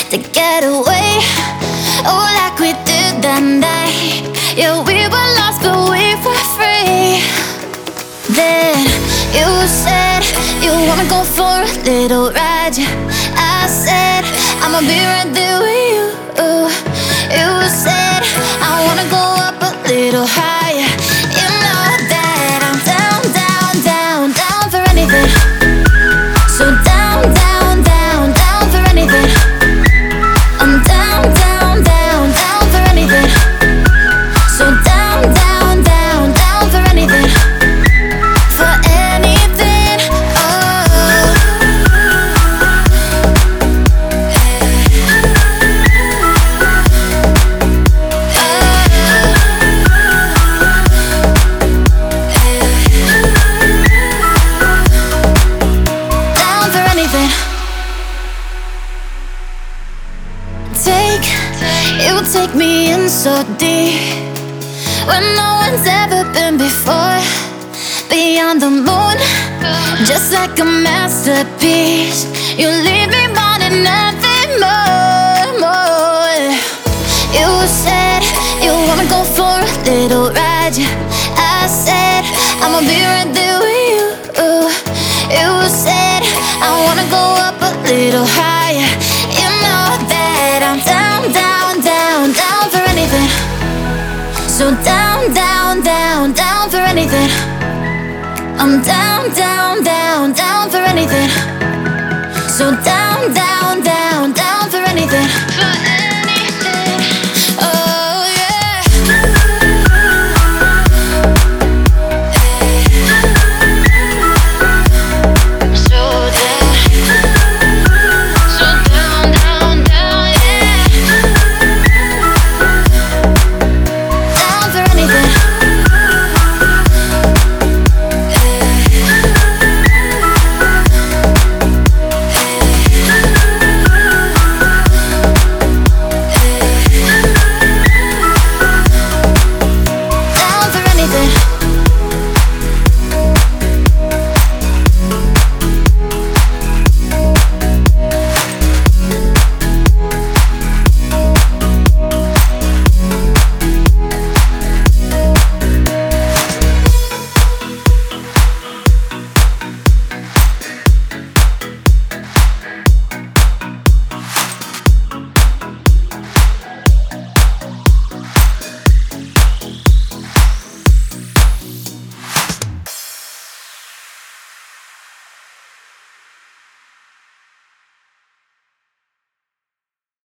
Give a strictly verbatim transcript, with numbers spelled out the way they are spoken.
to get away. Oh, like we did that night. Yeah, we were lost, but we were free. Then you said you wanna go for a little ride. Yeah, I said I'ma be right there with you. You said I wanna go up a little higher. You know that I'm down, down, down, down for anything. So down, down, down, down for anything. I'm down, down, down, down for anything. So down, down, down, down for anything. For anything, oh. Down for anything. Take, it will take me in so deep where no one's ever been before. Beyond the moon, just like a masterpiece. You leave me wanting nothing more, more. You said you wanna go for a little ride. Yeah, I said I'ma be right there with you. You said I wanna go up a little higher. You know that I'm down, down, down, down for anything. So down, down, down, down for anything. I'm down, down, down, down for anything. So down, down, down, down for anything.